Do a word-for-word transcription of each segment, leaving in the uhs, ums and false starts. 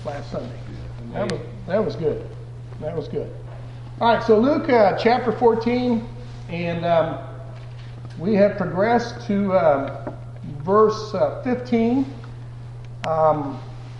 last Sunday. That was, that was good. That was good. All right, so Luke uh, chapter fourteen, and um, we have progressed to uh, verse uh, fifteen. Um,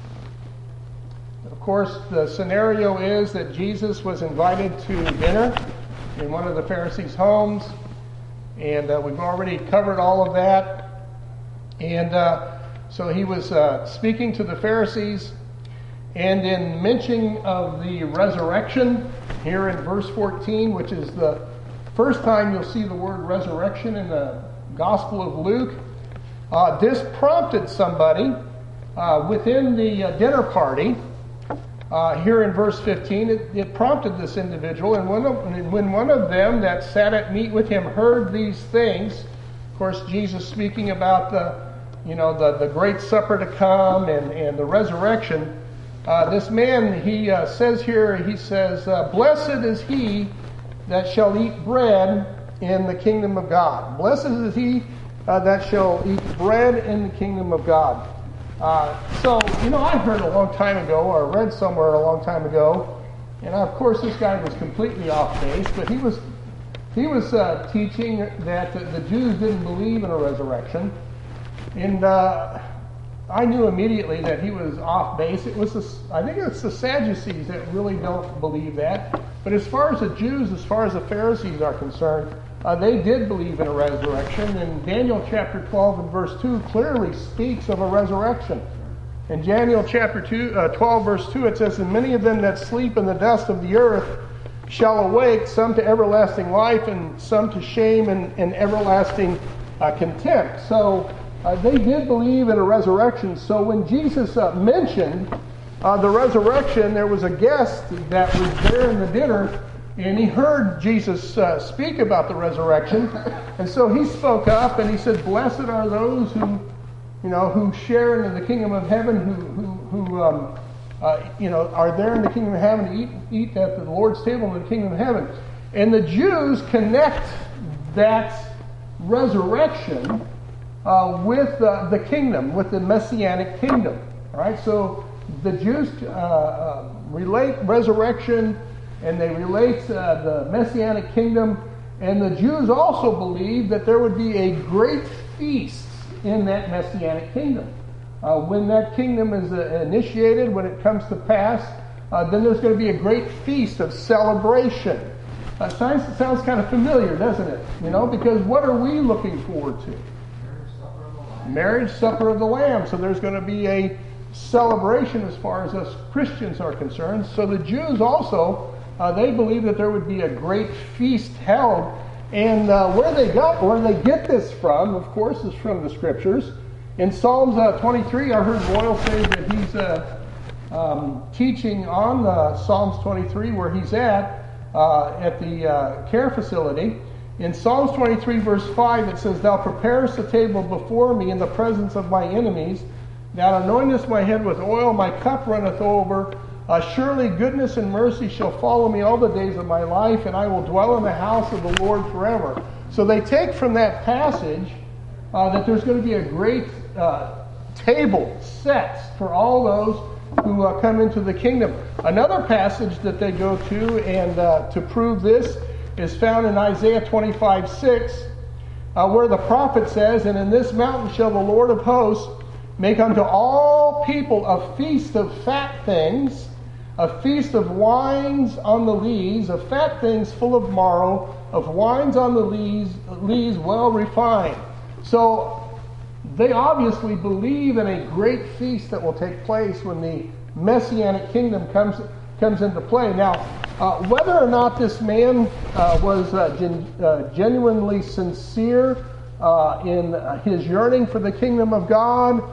of course, the scenario is that Jesus was invited to dinner in one of the Pharisees' homes, and uh, we've already covered all of that. And uh, so he was uh, speaking to the Pharisees, and in mentioning of the resurrection, here in verse fourteen, which is the first time you'll see the word resurrection in the Gospel of Luke, uh, this prompted somebody uh, within the uh, dinner party. Uh, here in verse fifteen, it, it prompted this individual, and when, of, when one of them that sat at meat with him heard these things, of course, Jesus speaking about the, you know, the, the great supper to come and, and the resurrection. Uh, this man, he uh, says here, he says, uh, blessed is he that shall eat bread in the kingdom of God. Blessed is he uh, that shall eat bread in the kingdom of God. Uh, so, you know, I heard a long time ago, or read somewhere a long time ago, and of course this guy was completely off base, but he was he was uh, teaching that the, the Jews didn't believe in a resurrection, and uh, I knew immediately that he was off base. It was, the, I think it's the Sadducees that really don't believe that. But as far as the Jews, as far as the Pharisees are concerned, uh, they did believe in a resurrection. And Daniel chapter twelve and verse two clearly speaks of a resurrection. In Daniel chapter two, uh, twelve verse two, it says, and many of them that sleep in the dust of the earth shall awake, some to everlasting life, and some to shame and, and everlasting uh, contempt. So, Uh, they did believe in a resurrection. So when Jesus uh, mentioned uh, the resurrection, there was a guest that was there in the dinner, and he heard Jesus uh, speak about the resurrection. And so he spoke up and he said, blessed are those who, you know, who share in the kingdom of heaven, who, who, who um, uh, you know, are there in the kingdom of heaven to eat, eat at the Lord's table in the kingdom of heaven. And the Jews connect that resurrection Uh, with uh, the kingdom, with the Messianic kingdom. All right, so the Jews uh, uh, relate resurrection, and they relate uh, the Messianic kingdom, and the Jews also believe that there would be a great feast in that Messianic kingdom. Uh, when that kingdom is uh, initiated, when it comes to pass, uh, then there's going to be a great feast of celebration. Uh, sounds, sounds kind of familiar, doesn't it? You know, because what are we looking forward to? Marriage supper of the Lamb. So there's going to be a celebration as far as us Christians are concerned. So the Jews also, uh, they believe that there would be a great feast held. And uh, where they got, where they get this from, of course, is from the Scriptures. In Psalms uh, twenty-three, I heard Boyle say that he's uh, um, teaching on uh, Psalms twenty-three, where he's at, uh, at the uh, care facility. In Psalms twenty-three, verse five, it says, thou preparest a table before me in the presence of my enemies. Thou anointest my head with oil, my cup runneth over. Uh, surely goodness and mercy shall follow me all the days of my life, and I will dwell in the house of the Lord forever. So they take from that passage uh, that there's going to be a great uh, table set for all those who uh, come into the kingdom. Another passage that they go to, and uh, to prove this, is found in Isaiah twenty-five six, uh, where the prophet says, and in this mountain shall the Lord of hosts make unto all people a feast of fat things, a feast of wines on the lees, of fat things full of marrow, of wines on the lees, lees well refined. So they obviously believe in a great feast that will take place when the Messianic kingdom comes comes into play. Now, uh, whether or not this man uh, was uh, gen- uh, genuinely sincere uh, in his yearning for the kingdom of God,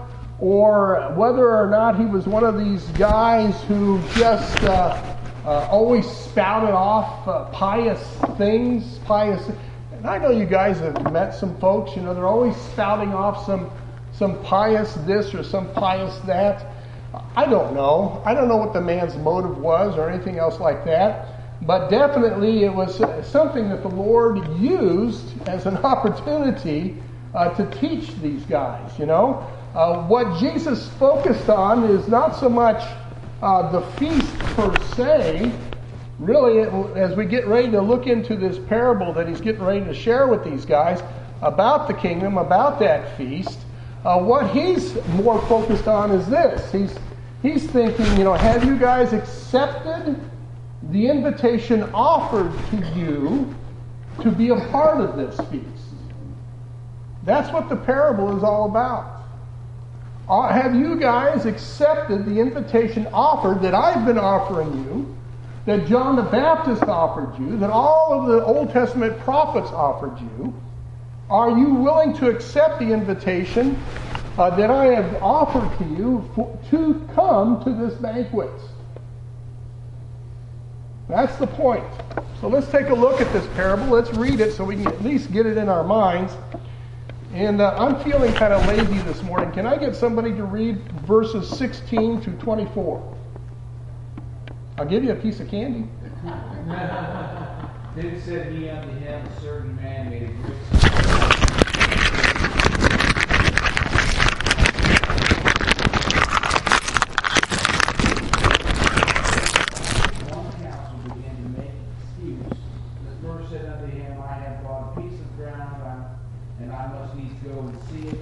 or whether or not he was one of these guys who just uh, uh, always spouted off uh, pious things, pious. And I know you guys have met some folks, you know, they're always spouting off some some pious this or some pious that. I don't know. I don't know what the man's motive was or anything else like that. But definitely it was something that the Lord used as an opportunity uh, to teach these guys, you know. Uh, what Jesus focused on is not so much uh, the feast per se. Really, as we get ready to look into this parable that he's getting ready to share with these guys about the kingdom, about that feast, uh, what he's more focused on is this. He's he's thinking, you know, have you guys accepted the invitation offered to you to be a part of this feast? That's what the parable is all about. Uh, have you guys accepted the invitation offered that I've been offering you, that John the Baptist offered you, that all of the Old Testament prophets offered you? Are you willing to accept the invitation uh, that I have offered to you for, to come to this banquet? That's the point. So let's take a look at this parable. Let's read it so we can at least get it in our minds. And uh, I'm feeling kind of lazy this morning. Can I get somebody to read verses sixteen to twenty-four? I'll give you a piece of candy. Then said he unto him, a certain man made a great One counsel began to make excuse. The first said unto him, I have bought a piece of ground, I'm, and I must needs go and see it.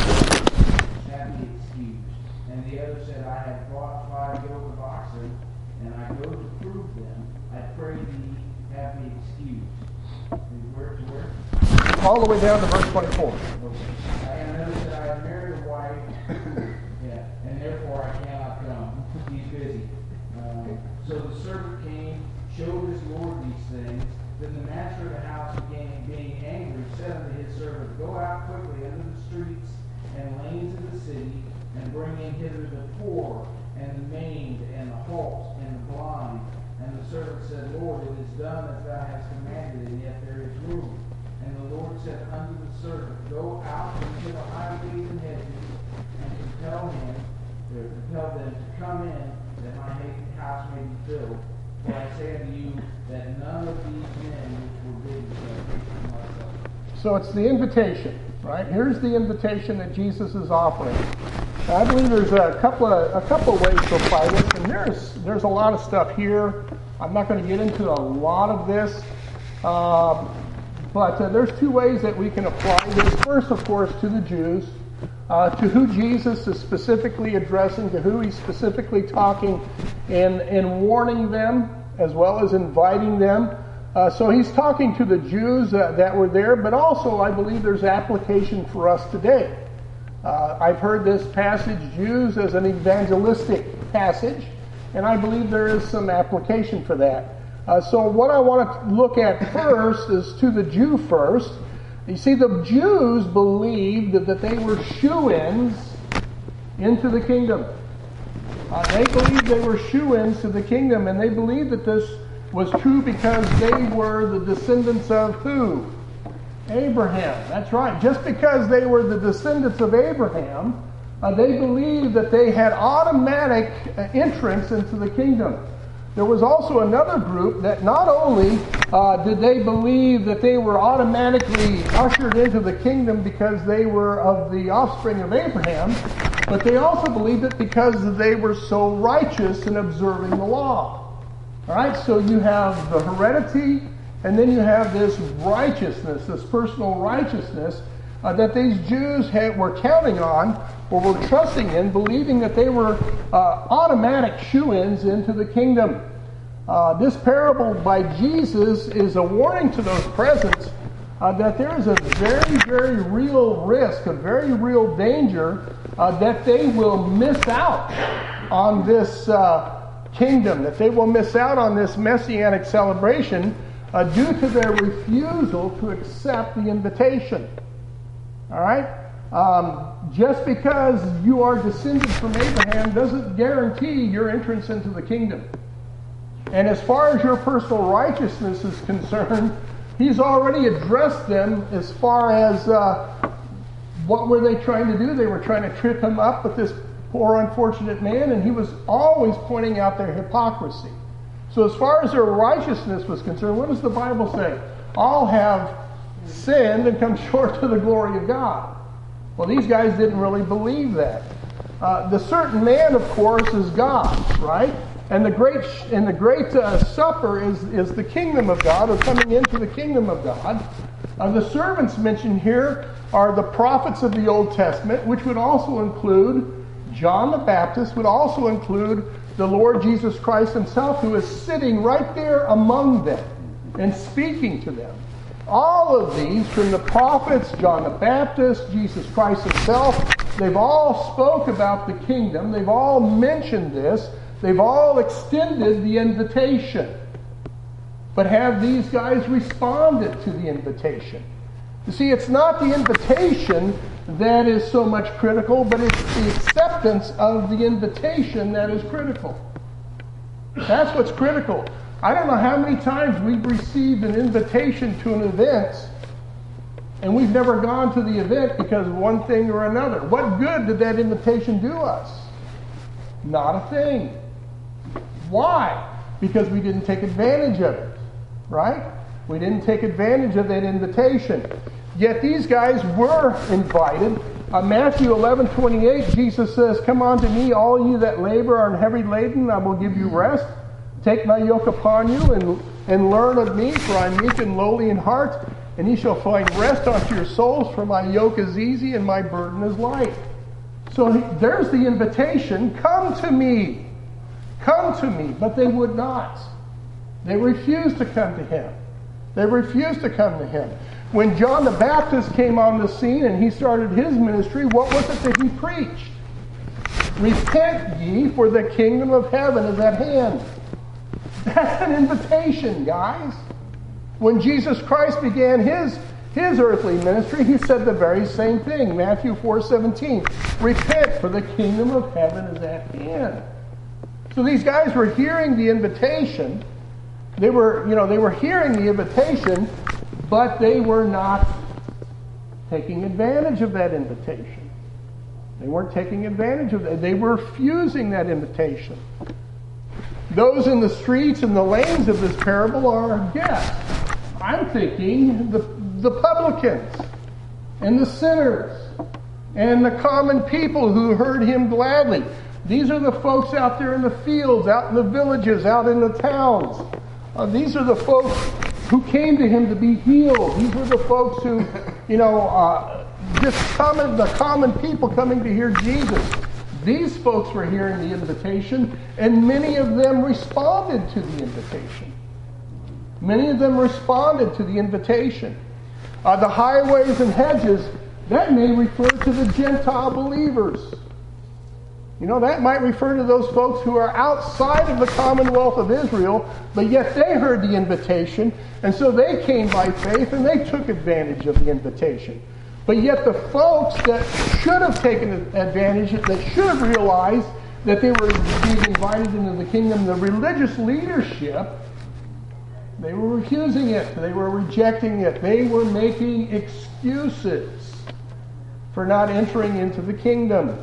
Have me excused. And the other said, I have bought five yoke of oxen, and I go to prove them. I pray thee, have me excused. And where to where? All the way down to verse twenty-four. Okay. I notice that I have married a wife, yeah, and therefore I cannot come. He's busy. Um, so the servant came, showed his lord these things. Then the master of the house began being angry, said unto his servant, Go out quickly into the streets and lanes of the city, and bring in hither the poor, and the maimed, and the halt, and the blind. And the servant said, Lord, it is done as thou hast commanded, and yet there is room. And the Lord said unto the servant, Go out into the highways and hedges, and compel him, or compel them to come in, that my house may be filled. For I say unto you, that none of these men which were bidden shall taste myself. So it's the invitation, right? Here's the invitation that Jesus is offering. I believe there's a couple of a couple of ways to apply this, and there's there's a lot of stuff here. I'm not going to get into a lot of this, uh, but uh, there's two ways that we can apply this. First, of course, to the Jews, uh, to who Jesus is specifically addressing, to who he's specifically talking, and and warning them as well as inviting them. Uh, so he's talking to the Jews uh, that were there, but also I believe there's application for us today. Uh, I've heard this passage used as an evangelistic passage, and I believe there is some application for that. Uh, so what I want to look at first is to the Jew first. You see, the Jews believed that they were shoo-ins into the kingdom. Uh, they believed they were shoo-ins to the kingdom, and they believed that this was true because they were the descendants of who? Abraham. That's right. Just because they were the descendants of Abraham, uh, they believed that they had automatic uh, entrance into the kingdom. There was also another group that not only uh, did they believe that they were automatically ushered into the kingdom because they were of the offspring of Abraham, but they also believed it because they were so righteous in observing the law. All right, so you have the heredity, and then you have this righteousness, this personal righteousness uh, that these Jews had, were counting on or were trusting in, believing that they were uh, automatic shoo-ins into the kingdom. Uh, this parable by Jesus is a warning to those present uh, that there is a very, very real risk, a very real danger uh, that they will miss out on this uh, kingdom, that they will miss out on this messianic celebration uh, due to their refusal to accept the invitation. All right? Um, just because you are descended from Abraham doesn't guarantee your entrance into the kingdom. And as far as your personal righteousness is concerned, he's already addressed them as far as uh, what were they trying to do? They were trying to trip him up with this poor unfortunate man, and he was always pointing out their hypocrisy. So as far as their righteousness was concerned, what does the Bible say? All have sinned and come short to the glory of God. Well, these guys didn't really believe that. Uh, the certain man, of course, is God, right? And the great and the great uh, supper is, is the kingdom of God, or coming into the kingdom of God. Uh, the servants mentioned here are the prophets of the Old Testament, which would also include John the Baptist, would also include the Lord Jesus Christ himself, who is sitting right there among them and speaking to them. All of these, from the prophets, John the Baptist, Jesus Christ himself, they've all spoke about the kingdom. They've all mentioned this. They've all extended the invitation. But have these guys responded to the invitation? You see, it's not the invitation that is so much critical, but it's the acceptance of the invitation that is critical. That's what's critical. I don't know how many times we've received an invitation to an event and we've never gone to the event because of one thing or another. What good did that invitation do us? Not a thing. Why? Because we didn't take advantage of it, right? We didn't take advantage of that invitation. Yet these guys were invited. Uh, Matthew eleven twenty-eight, Jesus says, "Come unto me, all you that labor are heavy laden, I will give you rest. Take my yoke upon you and, and learn of me, for I am meek and lowly in heart, and ye shall find rest unto your souls, for my yoke is easy and my burden is light." So there's the invitation, come to me. Come to me. But they would not. They refused to come to him. They refused to come to him. When John the Baptist came on the scene and he started his ministry, what was it that he preached? Repent ye, for the kingdom of heaven is at hand. That's an invitation, guys. When Jesus Christ began his, his earthly ministry, he said the very same thing. Matthew four seventeen. Repent, for the kingdom of heaven is at hand. So these guys were hearing the invitation. They were, you know, they were hearing the invitation, but they were not taking advantage of that invitation. They weren't taking advantage of that. They were refusing that invitation. Those in the streets and the lanes of this parable are guests. I'm thinking the, the publicans and the sinners and the common people who heard him gladly. These are the folks out there in the fields, out in the villages, out in the towns. Uh, these are the folks who came to him to be healed. These were the folks who, you know, uh, just common, the common people coming to hear Jesus. These folks were hearing the invitation, and many of them responded to the invitation. Many of them responded to the invitation. Uh, the highways and hedges, that may refer to the Gentile believers. You know, that might refer to those folks who are outside of the commonwealth of Israel, but yet they heard the invitation, and so they came by faith and they took advantage of the invitation. But yet the folks that should have taken advantage, that should have realized that they were being invited into the kingdom, the religious leadership, they were refusing it. They were rejecting it. They were making excuses for not entering into the kingdom.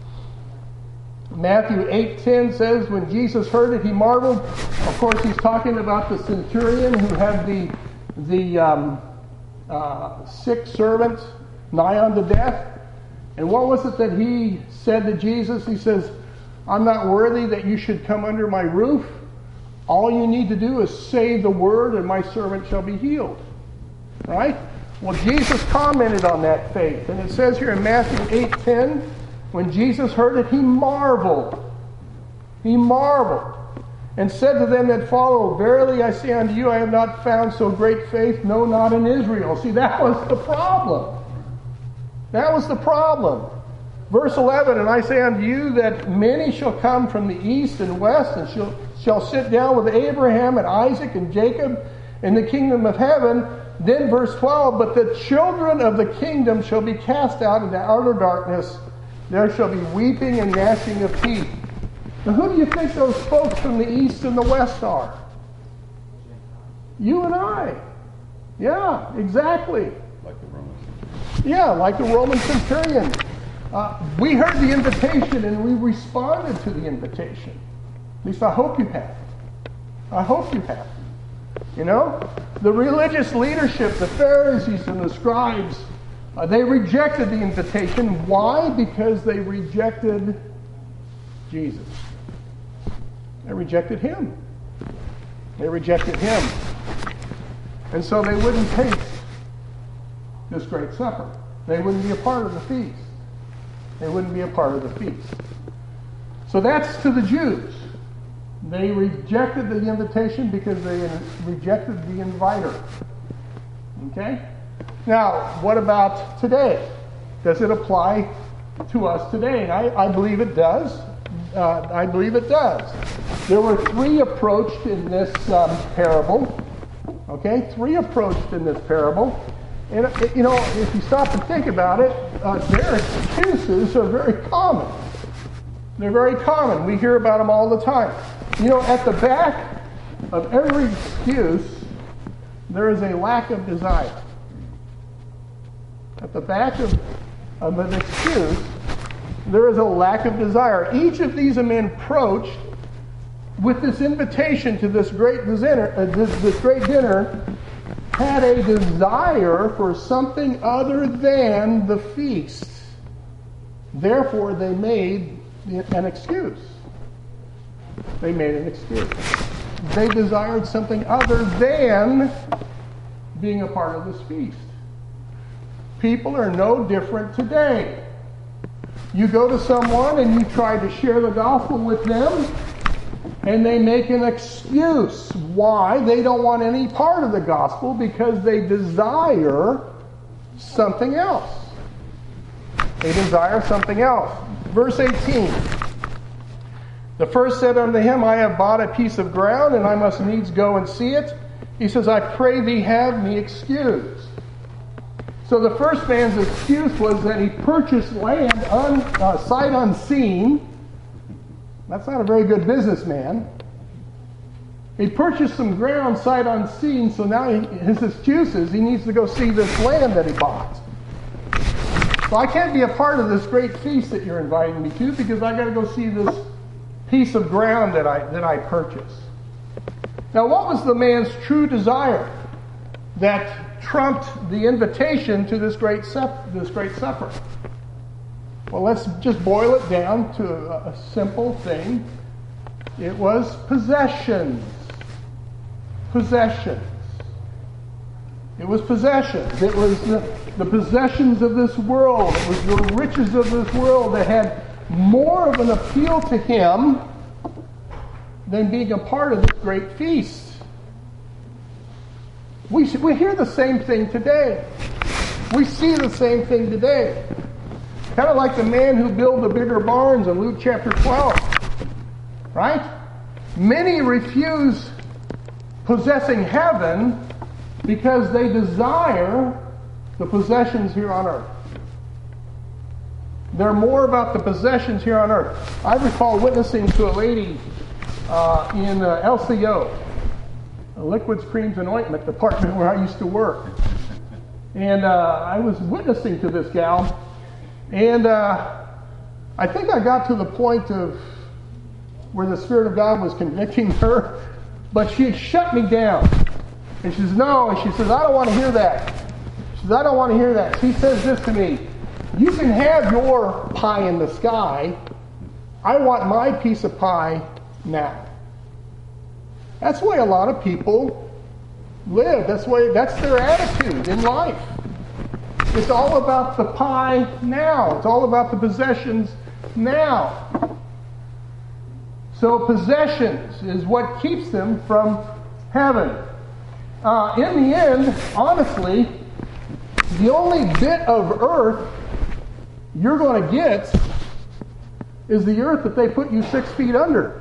Matthew eight ten says, when Jesus heard it, he marveled. Of course, he's talking about the centurion who had the, the um, uh, sick servant nigh unto death. And what was it that he said to Jesus? He says, I'm not worthy that you should come under my roof. All you need to do is say the word and my servant shall be healed. Right? Well, Jesus commented on that faith. And it says here in Matthew eight ten, when Jesus heard it, he marveled. He marveled. And said to them that followed, verily I say unto you, I have not found so great faith, no, not in Israel. See, that was the problem. That was the problem. Verse eleven, and I say unto you that many shall come from the east and west, and shall, shall sit down with Abraham and Isaac and Jacob in the kingdom of heaven. Then verse twelve, but the children of the kingdom shall be cast out into outer darkness. There shall be weeping and gnashing of teeth. Now who do you think those folks from the east and the west are? You and I. Yeah, exactly. Like the Romans. Yeah, like the Roman centurion. Uh, we heard the invitation and we responded to the invitation. At least I hope you have. I hope you have. You know? The religious leadership, the Pharisees and the scribes, Uh, they rejected the invitation. Why? Because they rejected Jesus. They rejected him. They rejected him. And so they wouldn't taste this great supper. They wouldn't be a part of the feast. They wouldn't be a part of the feast. So that's to the Jews. They rejected the invitation because they rejected the inviter. Okay? Now, what about today? Does it apply to us today? I, I believe it does. Uh, I believe it does. There were three approached in this um, parable. Okay? Three approached in this parable. And, you know, if you stop and think about it, uh, their excuses are very common. They're very common. We hear about them all the time. You know, at the back of every excuse, there is a lack of desire. At the back of, of an excuse, there is a lack of desire. Each of these men approached with this invitation to this great dinner, uh, this, this great dinner, had a desire for something other than the feast. Therefore, they made an excuse. They made an excuse. They desired something other than being a part of this feast. People are no different today. You go to someone and you try to share the gospel with them, and they make an excuse why they don't want any part of the gospel, because they desire something else. They desire something else. Verse eighteen. The first said unto him, I have bought a piece of ground, and I must needs go and see it. He says, I pray thee have me excused. So the first man's excuse was that he purchased land un, uh, sight unseen. That's not a very good businessman. He purchased some ground sight unseen, so now he, his excuse is he needs to go see this land that he bought. So I can't be a part of this great feast that you're inviting me to because I got to go see this piece of ground that I that I purchased. Now, what was the man's true desire that trumped the invitation to this great sup- this great supper? Well, let's just boil it down to a, a simple thing. It was possessions. Possessions. It was possessions. It was the, the possessions of this world. It was the riches of this world that had more of an appeal to him than being a part of this great feast. We, we hear the same thing today. We see the same thing today. Kind of like the man who built the bigger barns in Luke chapter twelve. Right? Many refuse possessing heaven because they desire the possessions here on earth. They're more about the possessions here on earth. I recall witnessing to a lady uh, in uh, L C O, the liquids, creams, and ointment department where I used to work. And uh, I was witnessing to this gal, and uh, I think I got to the point of where the Spirit of God was convicting her, but she shut me down. And she says, no, and she says, I don't want to hear that. She says, I don't want to hear that. She says this to me, you can have your pie in the sky. I want my piece of pie now. That's the way a lot of people live. That's the way, that's their attitude in life. It's all about the pie now. It's all about the possessions now. So possessions is what keeps them from heaven. Uh, in the end, honestly, the only bit of earth you're going to get is the earth that they put you six feet under.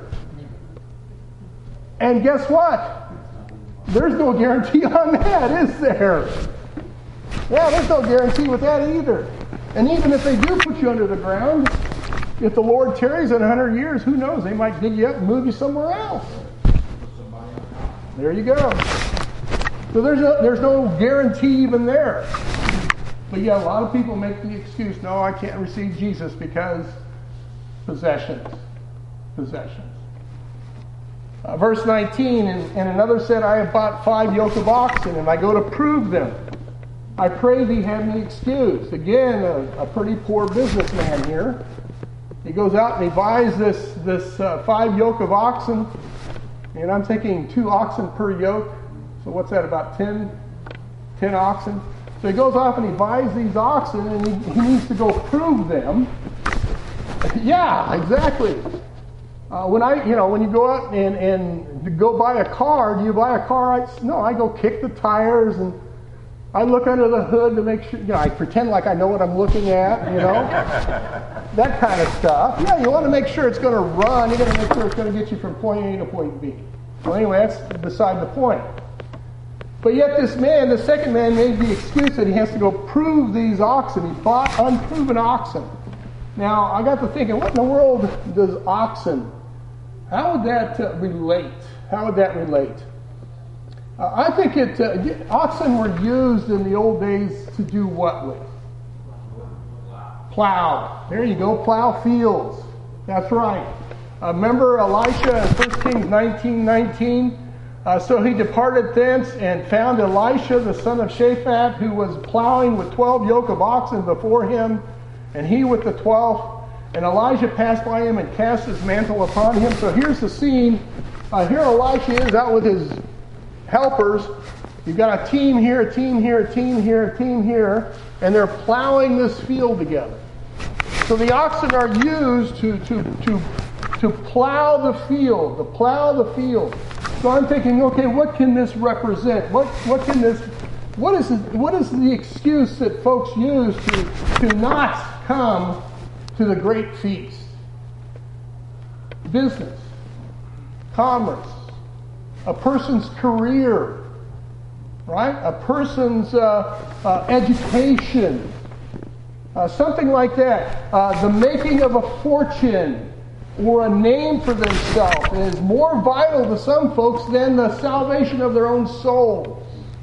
And guess what? There's no guarantee on that, is there? Yeah, there's no guarantee with that either. And even if they do put you under the ground, if the Lord tarries in a hundred years, who knows? They might dig you up and move you somewhere else. There you go. So there's no, there's no guarantee even there. But yeah, a lot of people make the excuse, no, I can't receive Jesus because possessions. Possessions. Uh, verse nineteen, and, and another said, I have bought five yoke of oxen, and I go to prove them. I pray thee have me excused. Again, a, a pretty poor businessman here. He goes out and he buys this, this uh, five yoke of oxen, and I'm thinking two oxen per yoke. So what's that, about ten, ten oxen? So he goes off and he buys these oxen, and he, he needs to go prove them. Yeah, exactly. Uh, when I, you know, when you go out and, and go buy a car, do you buy a car? I, no, I go kick the tires and I look under the hood to make sure, you know, I pretend like I know what I'm looking at, you know, that kind of stuff. Yeah, you want to make sure it's going to run. You got to make sure it's going to get you from point A to point B. Well, anyway, that's beside the point. But yet this man, the second man, made the excuse that he has to go prove these oxen. He bought unproven oxen. Now, I got to thinking, what in the world does oxen, how would that uh, relate? How would that relate? Uh, I think it, uh, oxen were used in the old days to do what with? Plow. There you go, plow fields. That's right. Uh, remember Elisha in First Kings nineteen nineteen? Uh, so he departed thence and found Elisha, the son of Shaphat, who was plowing with twelve yoke of oxen before him, and he with the twelfth. And Elijah passed by him and cast his mantle upon him. So here's the scene. Uh, here Elisha is out with his helpers. You've got a team here, a team here, a team here, a team here, and they're plowing this field together. So the oxen are used to to to to plow the field, to plow the field. So I'm thinking, okay, what can this represent? What what can this? What is it, what is the excuse that folks use to to not come to the great feast? Business, commerce, a person's career, right? A person's uh, uh, education, uh, something like that. Uh, the making of a fortune or a name for themselves is more vital to some folks than the salvation of their own souls.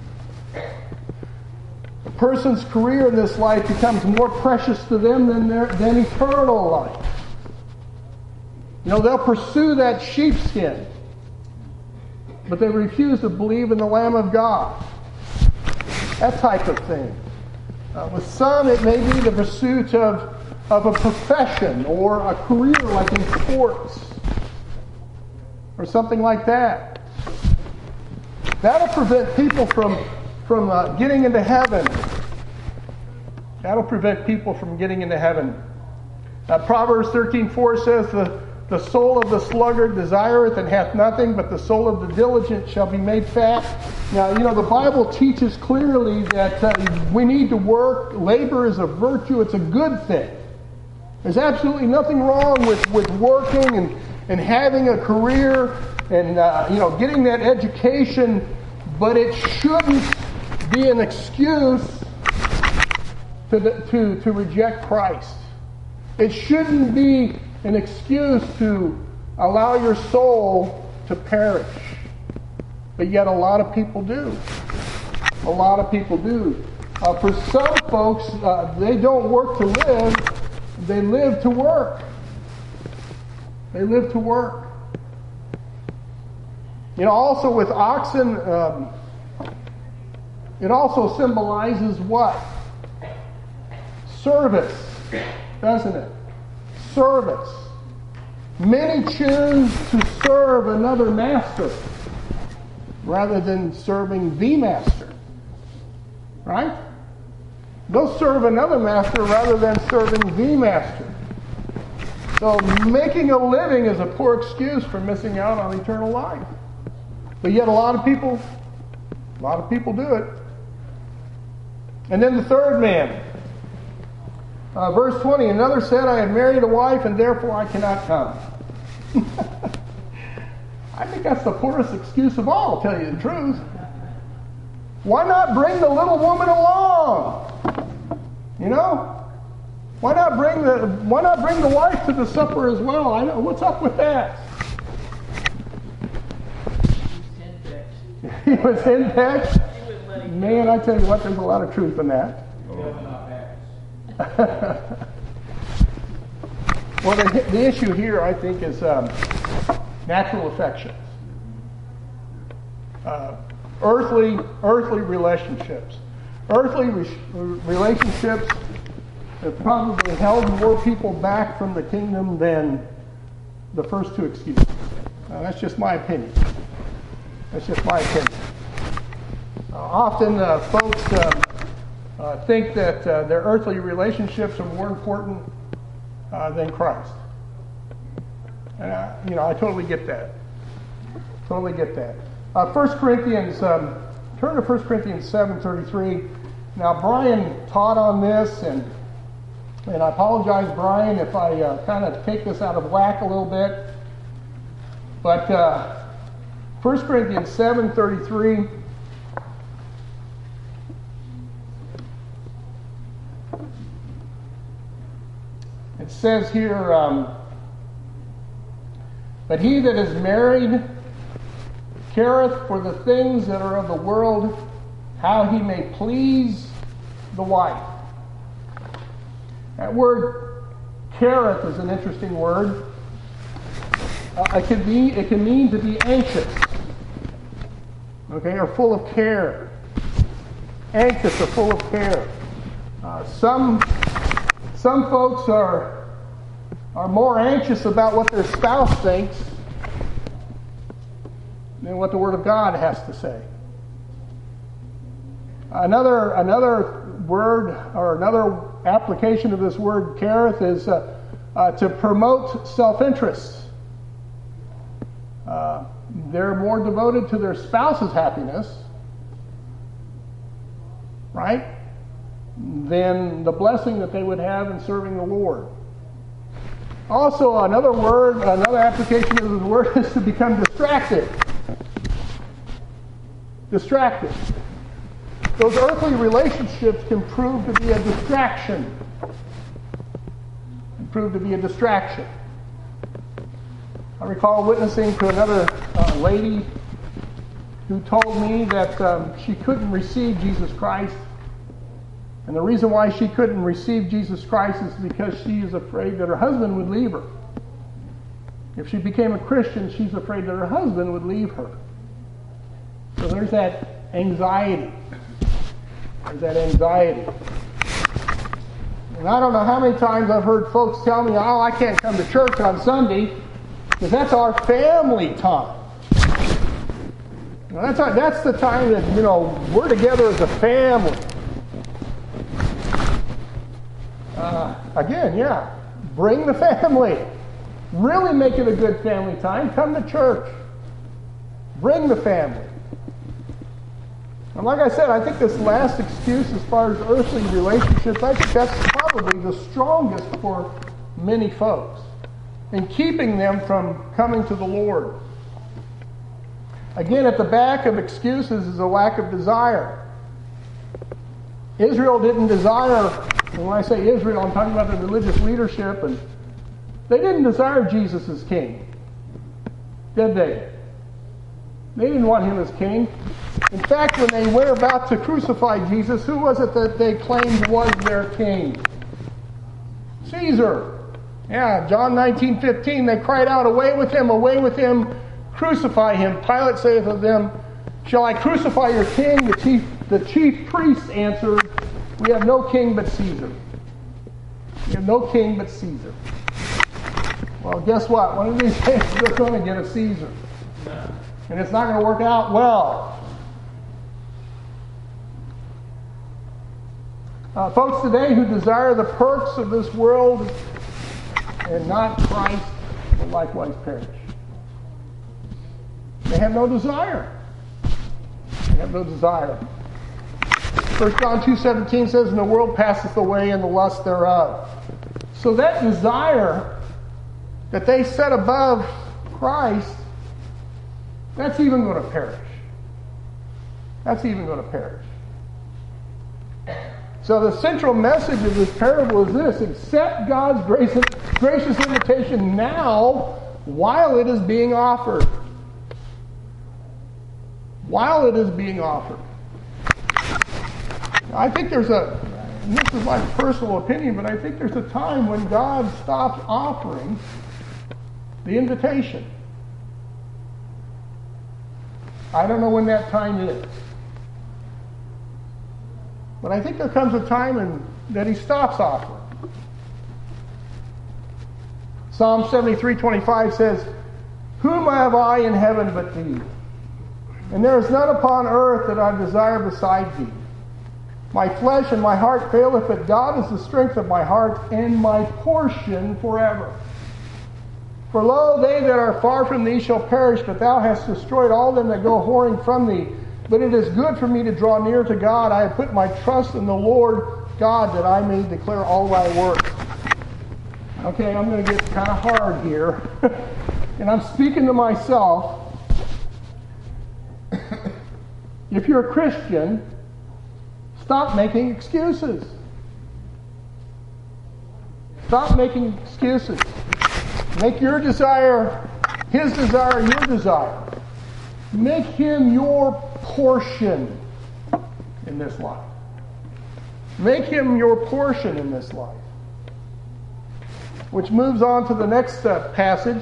A person's career in this life becomes more precious to them than their than eternal life. You know, they'll pursue that sheepskin, but they refuse to believe in the Lamb of God. That type of thing. Uh, with some, it may be the pursuit of, of a profession or a career like in sports or something like that. That'll prevent people from, from uh, getting into heaven. That'll prevent people from getting into heaven. Uh, Proverbs thirteen four says, the, the soul of the sluggard desireth and hath nothing, but the soul of the diligent shall be made fat. Now, you know, the Bible teaches clearly that uh, we need to work. Labor is a virtue. It's a good thing. There's absolutely nothing wrong with, with working and, and having a career and, uh, you know, getting that education, but it shouldn't be an excuse to, the, to, to reject Christ. It shouldn't be an excuse to allow your soul to perish. But yet a lot of people do. A lot of people do. Uh, for some folks, uh, they don't work to live. They live to work. They live to work. You know, also with oxen, um, it also symbolizes what? Service, doesn't it? Service. Many choose to serve another master rather than serving the master. Right? They'll serve another master rather than serving the master. So making a living is a poor excuse for missing out on eternal life. But yet a lot of people, a lot of people do it. And then the third man. Uh, verse twenty, another said, I have married a wife and therefore I cannot come. I think that's the poorest excuse of all, to tell you the truth. Why not bring the little woman along? You know? Why not bring the why not bring the wife to the supper as well? I know, what's up with that? He was henpecked. Man, I tell you what, there's a lot of truth in that. Well, the, the issue here, I think, is um, natural affections, uh, earthly, earthly relationships. earthly re- relationships have probably held more people back from the kingdom than the first two excuses. Now, that's just my opinion. That's just my opinion. Uh, often uh, folks uh, uh, think that uh, their earthly relationships are more important uh, than Christ. And I, you know, I totally get that. Totally get that. Uh, First Corinthians, um, turn to First Corinthians seven thirty-three. Now, Brian taught on this, and and I apologize, Brian, if I uh, kind of take this out of whack a little bit. But uh, First Corinthians seven thirty-three. It says here, um, but he that is married careth for the things that are of the world, how he may please the wife. That word careth is an interesting word. Uh, it can be, it can mean to be anxious, okay, or full of care. Anxious or full of care. Uh, some some folks are are more anxious about what their spouse thinks than what the Word of God has to say. Another another word or another application of this word careth is uh, uh, to promote self-interest. Uh, they're more devoted to their spouse's happiness, right, than the blessing that they would have in serving the Lord. Also, another word, another application of the word is to become distracted. Distracted. Those earthly relationships can prove to be a distraction. Can prove to be a distraction. I recall witnessing to another uh, lady who told me that um, she couldn't receive Jesus Christ. And the reason why she couldn't receive Jesus Christ is because she is afraid that her husband would leave her. If she became a Christian, she's afraid that her husband would leave her. So there's that anxiety. There's that anxiety. And I don't know how many times I've heard folks tell me, oh, I can't come to church on Sunday because that's our family time. Now, that's, our, that's the time that, you know, we're together as a family. Uh, again, yeah, bring the family. Really make it a good family time. Come to church. Bring the family. And like I said, I think this last excuse as far as earthly relationships, I think that's probably the strongest for many folks in keeping them from coming to the Lord. Again, at the back of excuses is a lack of desire. Israel didn't desire, and when I say Israel, I'm talking about the religious leadership, and they didn't desire Jesus as king, did they? They didn't want him as king. In fact, when they were about to crucify Jesus, who was it that they claimed was their king? Caesar. Yeah, John nineteen fifteen, they cried out, away with him, away with him, crucify him. Pilate saith of them, shall I crucify your king? The chief, the chief priests answered, we have no king but Caesar. We have no king but Caesar. Well, guess what? One of these days they're going to get a Caesar. And it's not going to work out well. Uh, folks today who desire the perks of this world and not Christ will likewise perish. They have no desire. They have no desire. First John two seventeen says, and the world passeth away and the lust thereof. So that desire that they set above Christ, that's even going to perish. That's even going to perish. So the central message of this parable is this: accept God's gracious, gracious invitation now while it is being offered. While it is being offered. I think there's a, and this is my personal opinion, but I think there's a time when God stops offering the invitation. I don't know when that time is. But I think there comes a time in, that he stops offering. Psalm seventy-three twenty-five says, "Whom have I in heaven but thee? And there is none upon earth that I desire beside thee. My flesh and my heart faileth, but God is the strength of my heart and my portion forever. For lo, they that are far from thee shall perish, but thou hast destroyed all them that go whoring from thee. But it is good for me to draw near to God. I have put my trust in the Lord God, that I may declare all thy works." Okay, I'm going to get kind of hard here. And I'm speaking to myself. If you're a Christian, stop making excuses. Stop making excuses. Make your desire his desire, your desire. Make him your portion in this life. Make him your portion in this life. Which moves on to the next uh, passage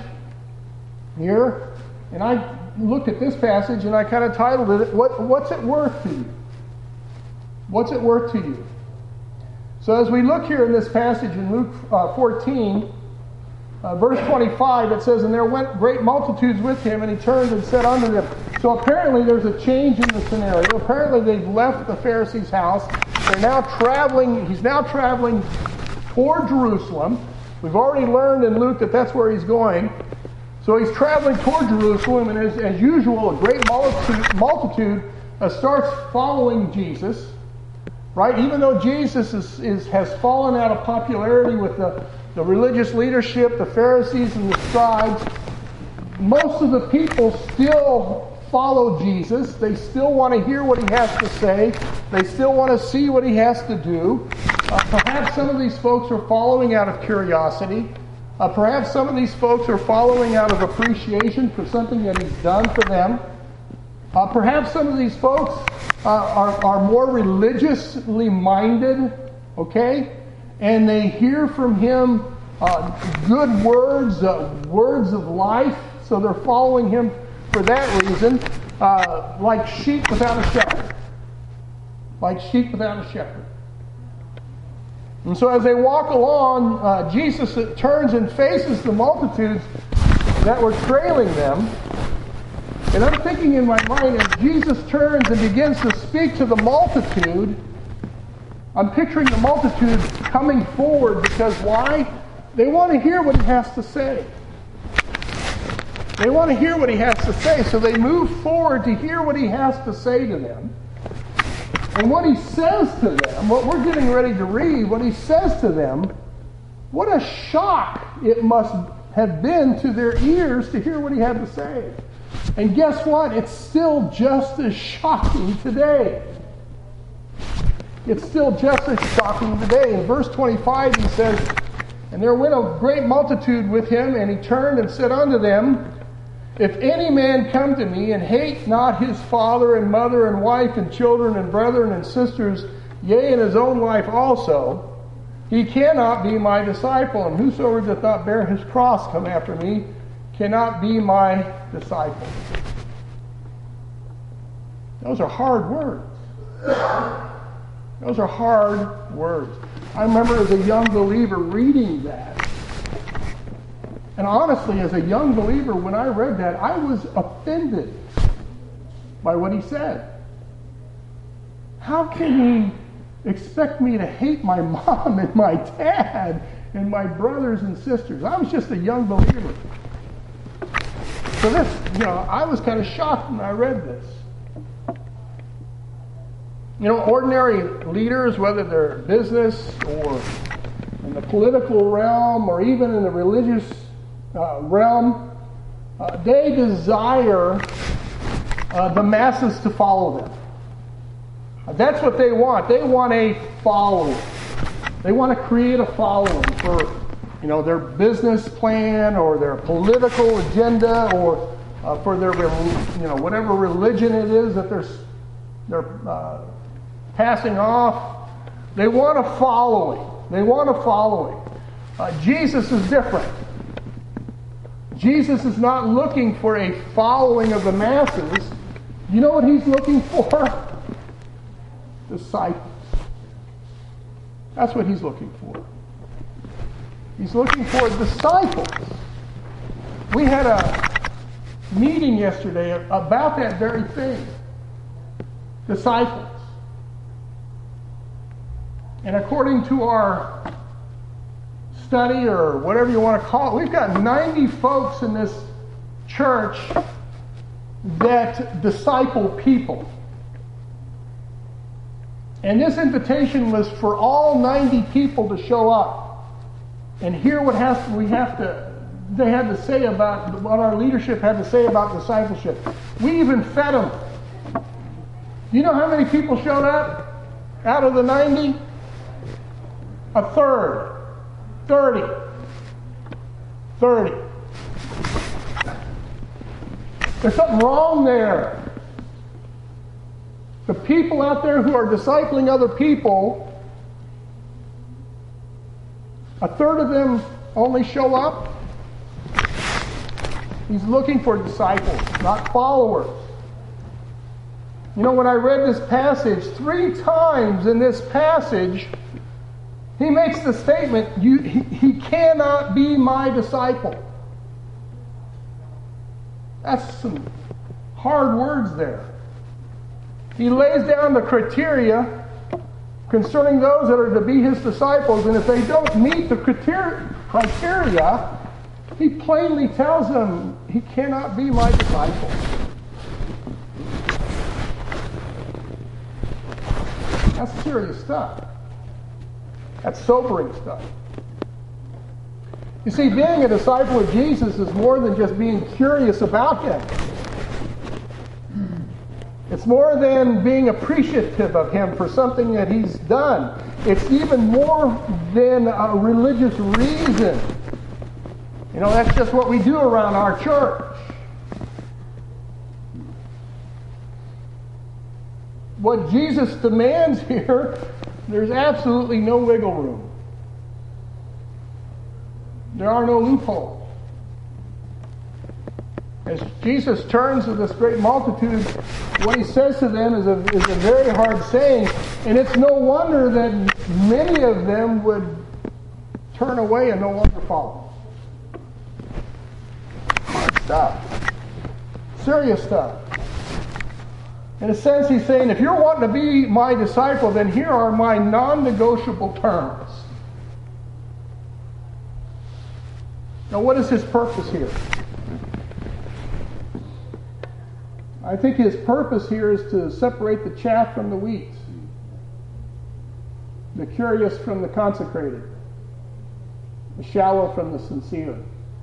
here. And I looked at this passage and I kind of titled it, what, What's it worth to you? What's it worth to you? So as we look here in this passage in Luke uh, fourteen, uh, verse twenty-five, it says, "And there went great multitudes with him, and he turned and said unto them." So apparently there's a change in the scenario. Apparently they've left the Pharisee's house. They're now traveling, he's now traveling toward Jerusalem. We've already learned in Luke that that's where he's going. So he's traveling toward Jerusalem, and as, as usual, a great multitude, multitude uh, starts following Jesus. Right? Even though Jesus is, is, has fallen out of popularity with the, the religious leadership, the Pharisees and the scribes, most of the people still follow Jesus. They still want to hear what he has to say. They still want to see what he has to do. Uh, perhaps some of these folks are following out of curiosity. Uh, perhaps some of these folks are following out of appreciation for something that he's done for them. Uh, perhaps some of these folks uh, are, are more religiously minded, okay? And they hear from him uh, good words, uh, words of life, so they're following him for that reason, uh, like sheep without a shepherd. Like sheep without a shepherd. And so as they walk along, uh, Jesus turns and faces the multitudes that were trailing them. And I'm thinking in my mind, as Jesus turns and begins to speak to the multitude, I'm picturing the multitude coming forward because why? They want to hear what he has to say. They want to hear what he has to say, so they move forward to hear what he has to say to them. And what he says to them, what we're getting ready to read, what he says to them, what a shock it must have been to their ears to hear what he had to say. And guess what? It's still just as shocking today. It's still just as shocking today. In verse twenty-five he says, "And there went a great multitude with him, and he turned and said unto them, If any man come to me and hate not his father and mother and wife and children and brethren and sisters, yea, and his own life also, he cannot be my disciple. And whosoever doth not bear his cross come after me cannot be my disciple." Those are hard words. Those are hard words. I remember as a young believer reading that. And honestly, as a young believer, when I read that, I was offended by what he said. How can he expect me to hate my mom and my dad and my brothers and sisters? I was just a young believer. So this, you know, I was kind of shocked when I read this. You know, ordinary leaders, whether they're business or in the political realm or even in the religious uh, realm, uh, they desire uh, the masses to follow them. Uh, that's what they want. They want a following. They want to create a following for, you know, their business plan or their political agenda or uh, for their, you know, whatever religion it is that they're they're uh, passing off. They want a following. They want a following. Uh, Jesus is different. Jesus is not looking for a following of the masses. You know what he's looking for? Disciples. That's what he's looking for. He's looking for disciples. We had a meeting yesterday about that very thing. Disciples. And according to our study, or whatever you want to call it, we've got ninety folks in this church that disciple people. And this invitation was for all ninety people to show up and hear what has to, we have to, they had to say about, what our leadership had to say about discipleship. We even fed them. You know how many people showed up out of the ninety? A third. thirty. thirty. There's something wrong there. The people out there who are discipling other people, a third of them only show up. He's looking for disciples, not followers. You know, when I read this passage, three times in this passage, he makes the statement, you, he, he cannot be my disciple. That's some hard words there. He lays down the criteria concerning those that are to be his disciples, and if they don't meet the criteria, he plainly tells them, he cannot be my disciple. That's serious stuff. That's sobering stuff. You see, being a disciple of Jesus is more than just being curious about him. It's more than being appreciative of him for something that he's done. It's even more than a religious reason. You know, that's just what we do around our church. What Jesus demands here, there's absolutely no wiggle room. There are no loopholes. As Jesus turns to this great multitude, what he says to them is a, is a very hard saying, and it's no wonder that many of them would turn away and no longer follow. Hard stuff. Serious stuff. In a sense, he's saying, if you're wanting to be my disciple, then here are my non-negotiable terms. Now, what is his purpose here? I think his purpose here is to separate the chaff from the wheat, the curious from the consecrated, the shallow from the sincere.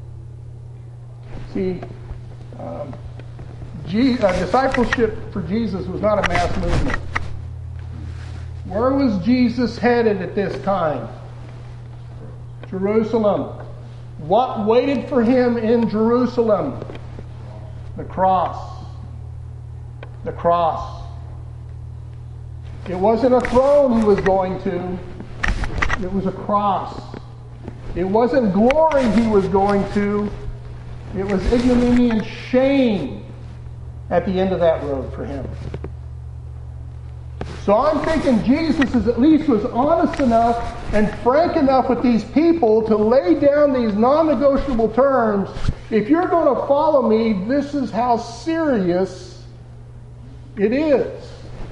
See, um, Je- uh, discipleship for Jesus was not a mass movement. Where was Jesus headed at this time? Jerusalem. What waited for him in Jerusalem? The cross. The cross. It wasn't a throne he was going to. It was a cross. It wasn't glory he was going to. It was ignominy and shame at the end of that road for him. So I'm thinking Jesus is at least was honest enough and frank enough with these people to lay down these non-negotiable terms. If you're going to follow me, this is how serious it is.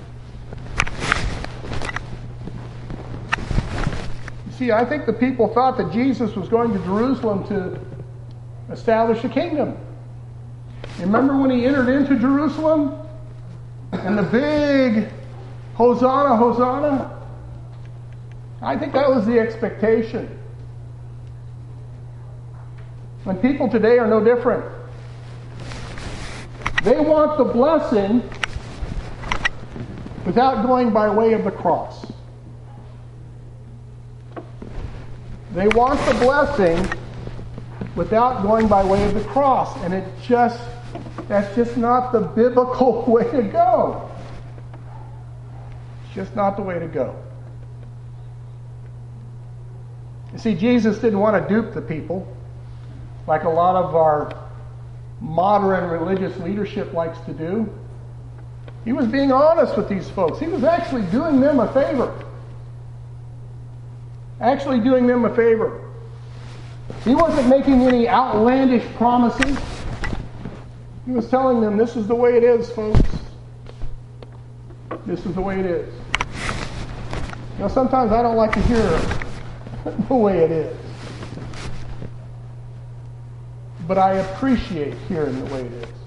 You see, I think the people thought that Jesus was going to Jerusalem to establish a kingdom. You remember when he entered into Jerusalem? And the big Hosanna, Hosanna? I think that was the expectation. And people today are no different. They want the blessing without going by way of the cross. They want the blessing without going by way of the cross. And it just, that's just not the biblical way to go. It's just not the way to go. You see, Jesus didn't want to dupe the people like a lot of our modern religious leadership likes to do. He was being honest with these folks. He was actually doing them a favor. actually doing them a favor. He wasn't making any outlandish promises. He was telling them, this is the way it is, folks. This is the way it is. Now, sometimes I don't like to hear the way it is. But I appreciate hearing the way it is.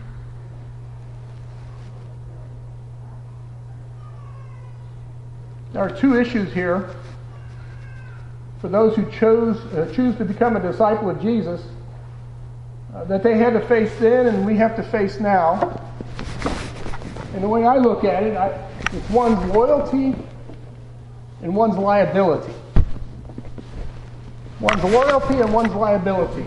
There are two issues here for those who chose uh, choose to become a disciple of Jesus uh, that they had to face then and we have to face now. And the way I look at it, I, it's one's loyalty and one's liability. One's loyalty and one's liability.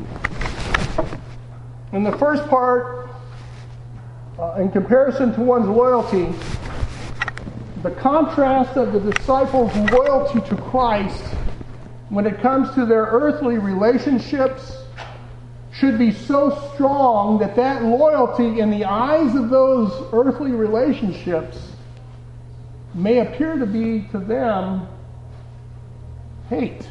In the first part, uh, in comparison to one's loyalty, the contrast of the disciples' loyalty to Christ when it comes to their earthly relationships should be so strong that that loyalty in the eyes of those earthly relationships may appear to be to them hate.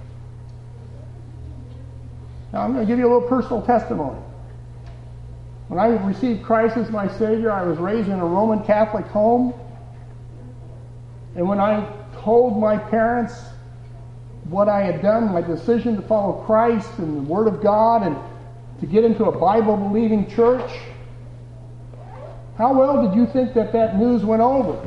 Now I'm going to give you a little personal testimony. When I received Christ as my Savior, I was raised in a Roman Catholic home. And when I told my parents what I had done, my decision to follow Christ and the Word of God and to get into a Bible-believing church, how well did you think that that news went over?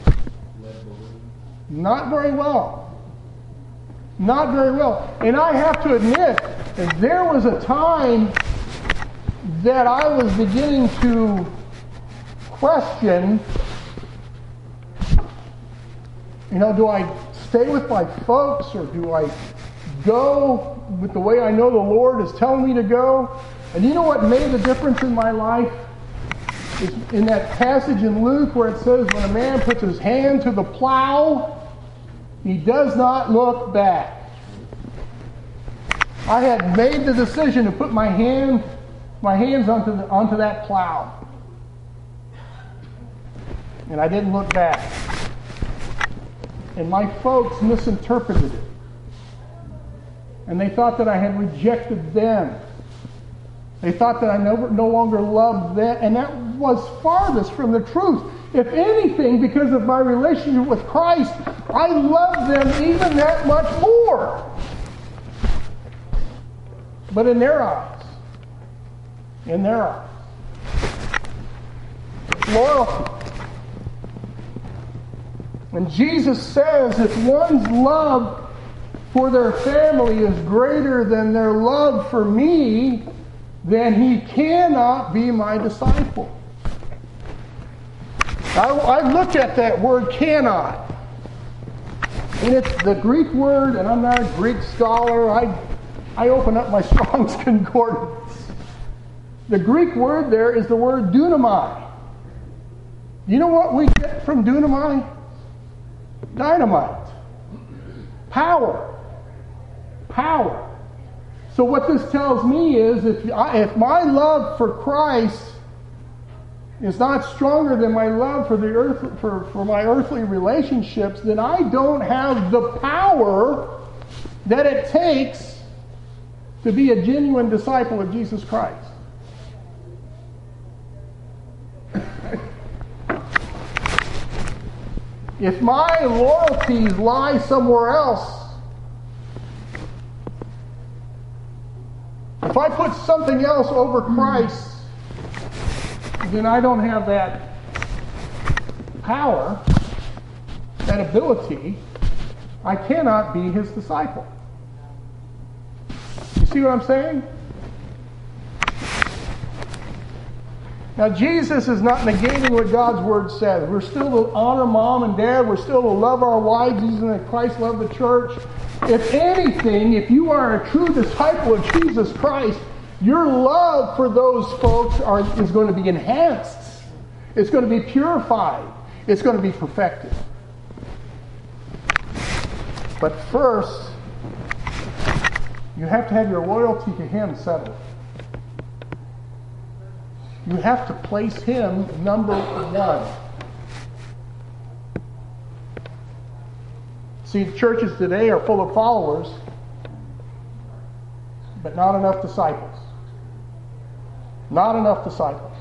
Not very well. Not very well. And I have to admit that there was a time that I was beginning to question, you know, do I stay with my folks or do I go with the way I know the Lord is telling me to go? And you know what made the difference in my life? Is in that passage in Luke where it says when a man puts his hand to the plow, he does not look back. I had made the decision to put my hand, my hands onto the, onto that plow. And I didn't look back. And my folks misinterpreted it. And they thought that I had rejected them. They thought that I no, no longer loved them. And that was farthest from the truth. If anything, because of my relationship with Christ, I love them even that much more. But in their eyes, in their eyes, loyalty. And Jesus says if one's love for their family is greater than their love for me, then he cannot be my disciple. I, I looked at that word cannot. And it's the Greek word, and I'm not a Greek scholar. I, I open up my Strong's Concordance. The Greek word there is the word dunamai. You know what we get from dunamai? Dynamite. Power. Power. So what this tells me is if I, if my love for Christ is not stronger than my love for the earth for, for my earthly relationships, then I don't have the power that it takes to be a genuine disciple of Jesus Christ. If my loyalties lie somewhere else, if I put something else over Christ, then I don't have that power, that ability. I cannot be his disciple. You see what I'm saying? Now, Jesus is not negating what God's Word says. We're still to honor mom and dad. We're still to love our wives, even as Christ loved the church. If anything, if you are a true disciple of Jesus Christ, your love for those folks are, is going to be enhanced. It's going to be purified. It's going to be perfected. But first, you have to have your loyalty to him settled. You have to place him number one. See, churches today are full of followers, but not enough disciples. Not enough disciples.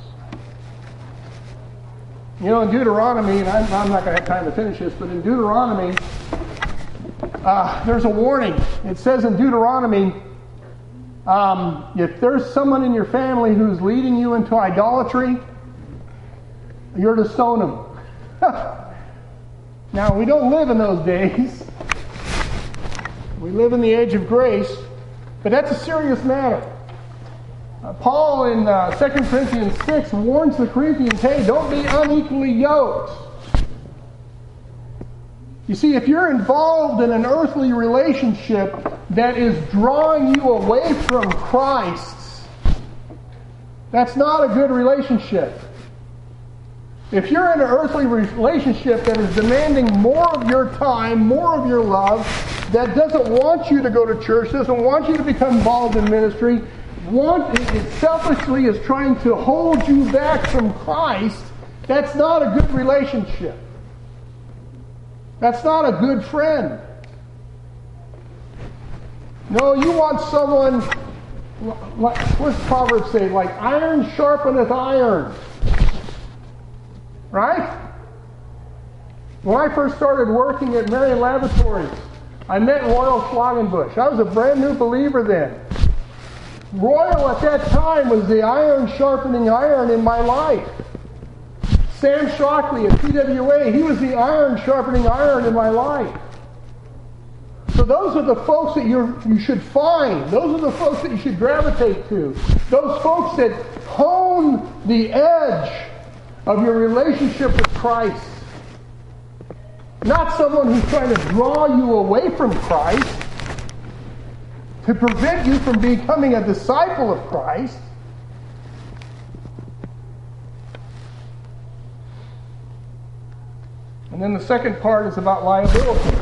You know, in Deuteronomy, and I'm, I'm not going to have time to finish this, but in Deuteronomy, uh, there's a warning. It says in Deuteronomy, um, if there's someone in your family who's leading you into idolatry, you're to stone them. Now, we don't live in those days. We live in the age of grace, but that's a serious matter. Uh, Paul in uh, Second Corinthians six warns the Corinthians, hey, don't be unequally yoked. You see, if you're involved in an earthly relationship that is drawing you away from Christ, that's not a good relationship. If you're in an earthly relationship that is demanding more of your time, more of your love, that doesn't want you to go to church, doesn't want you to become involved in ministry, want, it selfishly is trying to hold you back from Christ, that's not a good relationship. That's not a good friend. No, you want someone, like, what's Proverbs say? Like iron sharpeneth iron. Right? When I first started working at Marion Laboratories, I met Royal Schlagenbusch. I was a brand new believer then. Royal at that time was the iron sharpening iron in my life. Sam Shockley at P W A, he was the iron sharpening iron in my life. So those are the folks that you you should find. Those are the folks that you should gravitate to. Those folks that hone the edge of your relationship with Christ. Not someone who's trying to draw you away from Christ to prevent you from becoming a disciple of Christ. And then the second part is about liability.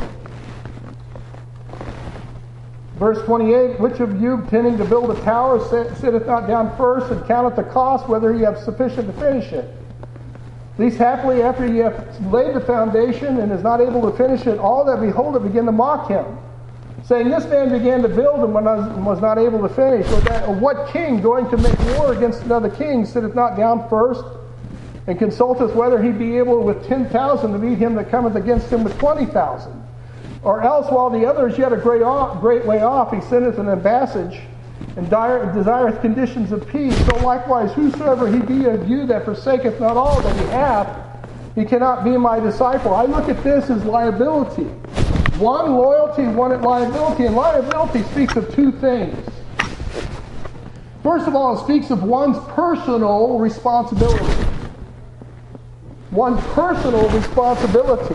Verse twenty-eight, which of you intending to build a tower sitteth not down first and counteth the cost whether he have sufficient to finish it? Least happily after he hath laid the foundation and is not able to finish it, all that behold it begin to mock him, saying, this man began to build and was not able to finish. Or, that, or what king going to make war against another king sitteth not down first and consulteth whether he be able with ten thousand to meet him that cometh against him with twenty thousand? Or else while the other is yet a great, off, great way off, he sendeth an ambassage and desireth conditions of peace. So likewise, whosoever he be of you that forsaketh not all that he hath, he cannot be my disciple. I look at this as liability. One, loyalty, one at liability. And liability speaks of two things. First of all, it speaks of one's personal responsibility. One's personal responsibility.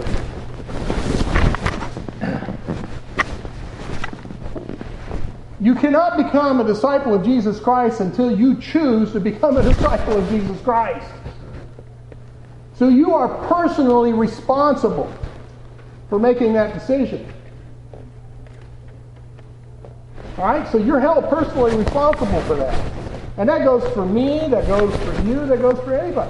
You cannot become a disciple of Jesus Christ until you choose to become a disciple of Jesus Christ. So you are personally responsible for making that decision. All right? So you're held personally responsible for that. And that goes for me, that goes for you, that goes for anybody.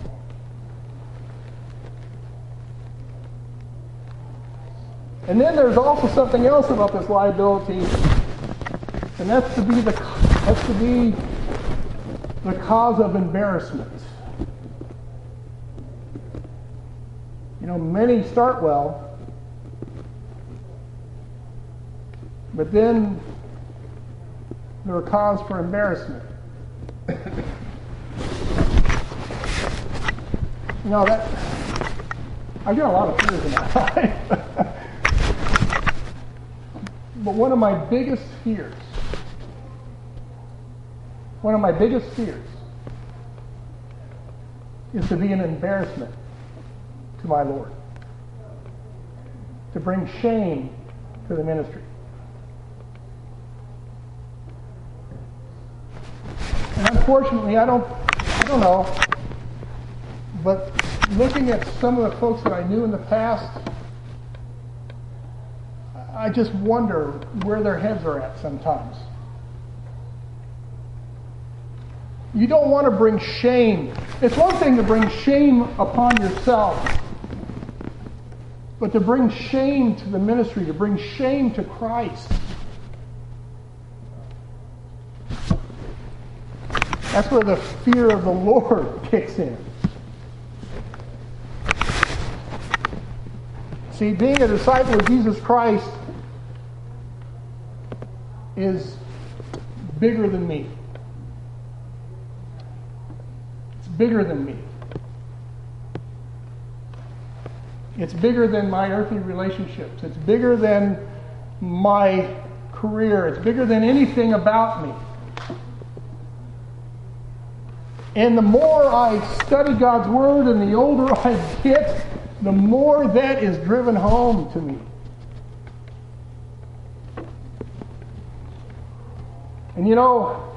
And then there's also something else about this liability. And that's to be the that's to be the cause of embarrassment. You know, many start well, but then they're a cause for embarrassment. You know, that I've got a lot of fears in my life. But one of my biggest fears One of my biggest fears is to be an embarrassment to my Lord, to bring shame to the ministry. And unfortunately, I don't, I don't know, but looking at some of the folks that I knew in the past, I just wonder where their heads are at sometimes. You don't want to bring shame. It's one thing to bring shame upon yourself. but to bring shame to the ministry, to bring shame to Christ. That's where the fear of the Lord kicks in. See, being a disciple of Jesus Christ is bigger than me. It's bigger than me. It's bigger than my earthly relationships. It's bigger than my career. It's bigger than anything about me. And the more I study God's Word and the older I get, the more that is driven home to me. And you know,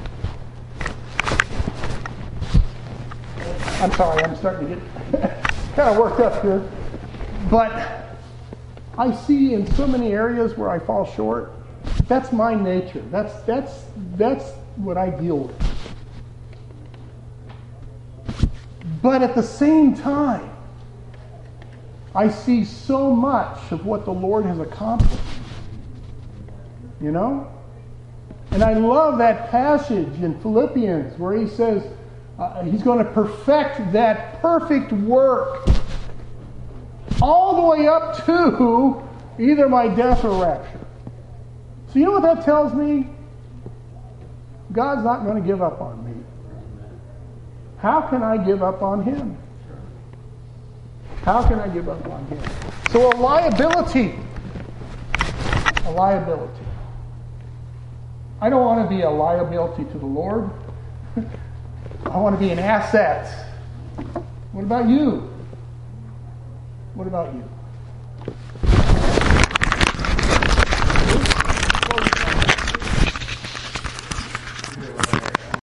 I'm sorry, I'm starting to get kind of worked up here. But I see in so many areas where I fall short. That's my nature. That's that's that's what I deal with. But at the same time, I see so much of what the Lord has accomplished. You know? And I love that passage in Philippians where he says uh, he's going to perfect that perfect work all the way up to either my death or rapture. So you know what that tells me? God's not going to give up on me. How can I give up on Him? How can I give up on Him? So a liability. A liability. I don't want to be a liability to the Lord. I want to be an asset. What about you? What about you?